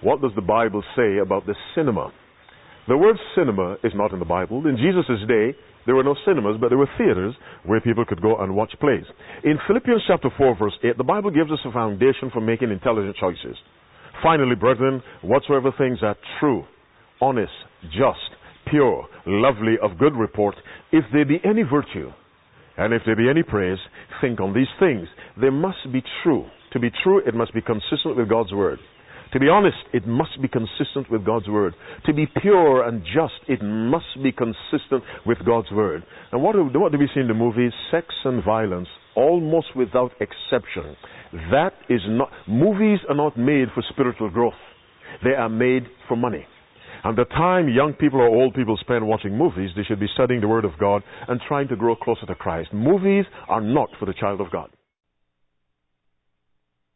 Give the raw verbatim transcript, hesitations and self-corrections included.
What does the Bible say about the cinema? The word cinema is not in the Bible. In Jesus' day, there were no cinemas, but there were theaters where people could go and watch plays. In Philippians chapter four, verse eight, the Bible gives us a foundation for making intelligent choices. Finally, brethren, whatsoever things are true, honest, just, pure, lovely, of good report, if there be any virtue, and if there be any praise, think on these things. They must be true. To be true, it must be consistent with God's word. To be honest, it must be consistent with God's word. To be pure and just, it must be consistent with God's word. And what do, what do we see in the movies? Sex and violence, almost without exception. That is not, movies are not made for spiritual growth. They are made for money. And the time young people or old people spend watching movies, they should be studying the word of God and trying to grow closer to Christ. Movies are not for the child of God.